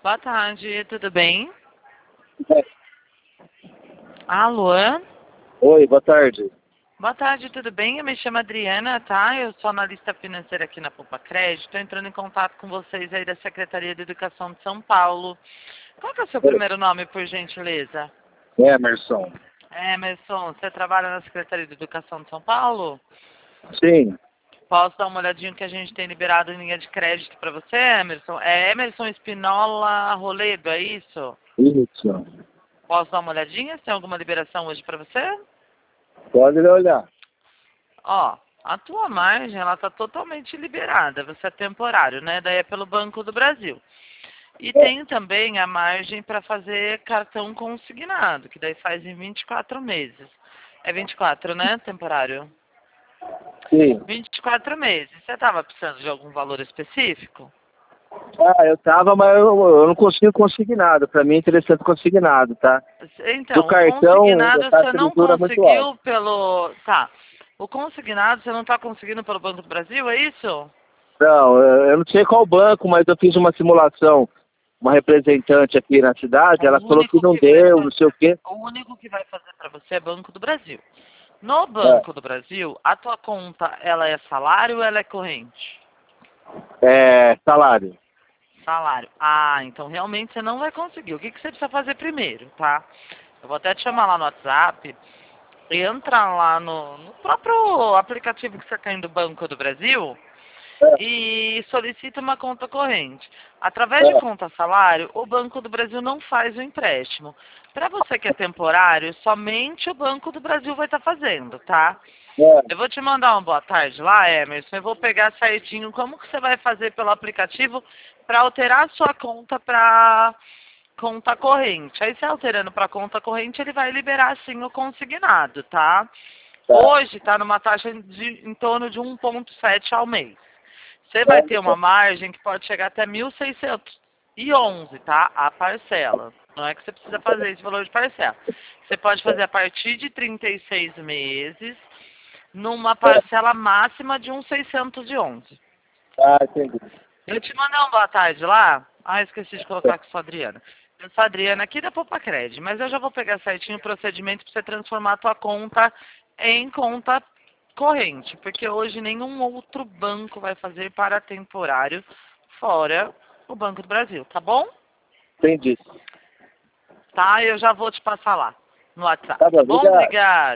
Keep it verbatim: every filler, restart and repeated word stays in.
Boa tarde, tudo bem? É. Alô? Oi, boa tarde. Boa tarde, tudo bem? Eu me chamo Adriana, tá? Eu sou analista financeira aqui na Poupa Crédito. Estou entrando em contato com vocês aí da Secretaria de Educação de São Paulo. Qual que é o seu primeiro nome, por gentileza? Emerson. Emerson, você trabalha na Secretaria de Educação de São Paulo? Sim, Posso dar uma olhadinha que a gente tem liberado em linha de crédito para você, Emerson? É Emerson Espinola Roledo, é isso? isso. Posso dar uma olhadinha? Se tem alguma liberação hoje para você? Pode olhar. Ó, a tua margem, ela tá totalmente liberada. Você é temporário, né? Daí é pelo Banco do Brasil. E É, tem também a margem para fazer cartão consignado, que daí faz em vinte e quatro meses. É vinte e quatro, né? Temporário. sim. vinte e quatro meses. Você estava precisando de algum valor específico? Ah, eu tava, mas eu, eu não consigo consignado. Para mim é interessante consignado, tá? Do Então, o cartão, a consignado você taxa de não juros é muito alta. conseguiu pelo... Tá. O consignado você não está conseguindo pelo Banco do Brasil, é isso? Não, eu eu não sei qual banco, mas eu fiz uma simulação. Uma representante aqui na cidade, O ela falou que único não que vai deu, não sei o fazer, quê. o único que vai fazer para você é Banco do Brasil. No É, Banco do Brasil, a tua conta, ela é salário ou ela é corrente? é salário. Salário. Ah, então realmente você não vai conseguir. O que, que você precisa fazer primeiro, tá? Eu vou até te chamar lá no WhatsApp, entra lá no, no próprio aplicativo que você tem do Banco do Brasil e solicita uma conta corrente. Através de É, conta salário, o Banco do Brasil não faz o empréstimo. Para você que é temporário, somente o Banco do Brasil vai estar fazendo, tá? é, Eu vou te mandar uma boa tarde lá, Emerson. Eu vou pegar certinho como que você vai fazer pelo aplicativo para alterar a sua conta para conta corrente. Aí você alterando para conta corrente, ele vai liberar sim o consignado, tá? tá. Hoje está numa taxa de em torno de um vírgula sete ao mês. Você vai ter É, uma margem que pode chegar até mil seiscentos e onze, tá? A parcela. Não é que você precisa fazer esse valor de parcela. Você pode fazer a partir de trinta e seis meses, numa é. parcela máxima de um vírgula seiscentos e onze. Ah, entendi. Eu te mandei uma boa tarde lá. Ah, esqueci de colocar que sou a Adriana. Eu sou a Adriana aqui da Poupa Cred, mas eu já vou pegar certinho o procedimento para você transformar a tua conta em conta corrente, porque hoje nenhum outro banco vai fazer para temporário fora o Banco do Brasil, tá bom? Entendi. Tá, eu já vou te passar lá no WhatsApp, Tá bom, tá bom? obrigado. Obrigada.